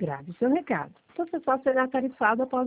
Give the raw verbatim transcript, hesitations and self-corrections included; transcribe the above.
grave seu recado. Você só será tarifado após